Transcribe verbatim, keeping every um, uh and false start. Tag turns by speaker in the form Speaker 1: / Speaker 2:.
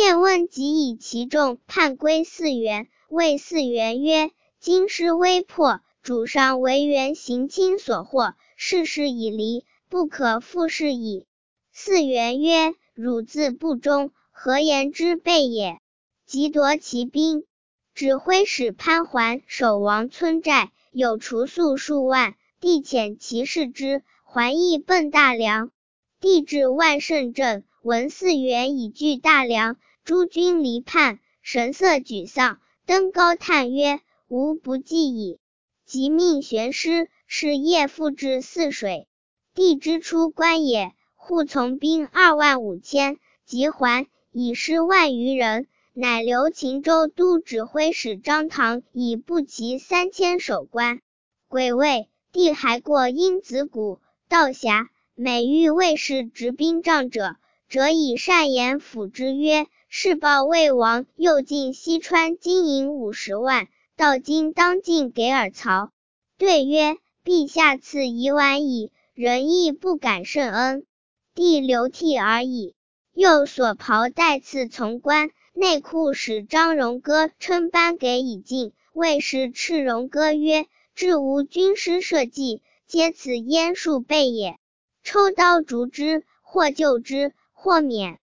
Speaker 1: 见问即以其众判归四原，谓四原曰：京师危迫，主上为原行亲所获，事事已离，不可复事矣。四原曰：汝自不忠，何言之备也？即夺其兵。指挥使潘桓守王村寨，有除粟数万，帝遣骑士之，桓亦奔大梁。帝至万盛镇，闻四原已据大梁，诸军离叛，神色沮丧，登高叹曰：吾不济矣。即命玄师是夜复至泗水。帝之出关也，户从兵二万五千，及还，以失万余人，乃留秦州都指挥使张唐以步骑三千守关。癸未，帝还过鹰子谷、道峡，每遇魏氏执兵仗者，则以善言辅之曰：是报魏王又进西川金银五十万，到今当尽给尔曹。对曰：陛下赐已晚矣，人亦不敢甚恩。帝流涕而已。又所袍带刺从官，内库使张荣歌称颁给以进，魏氏斥荣歌曰：至无军师社稷，皆此燕数备也。抽刀逐之，或救之，或免。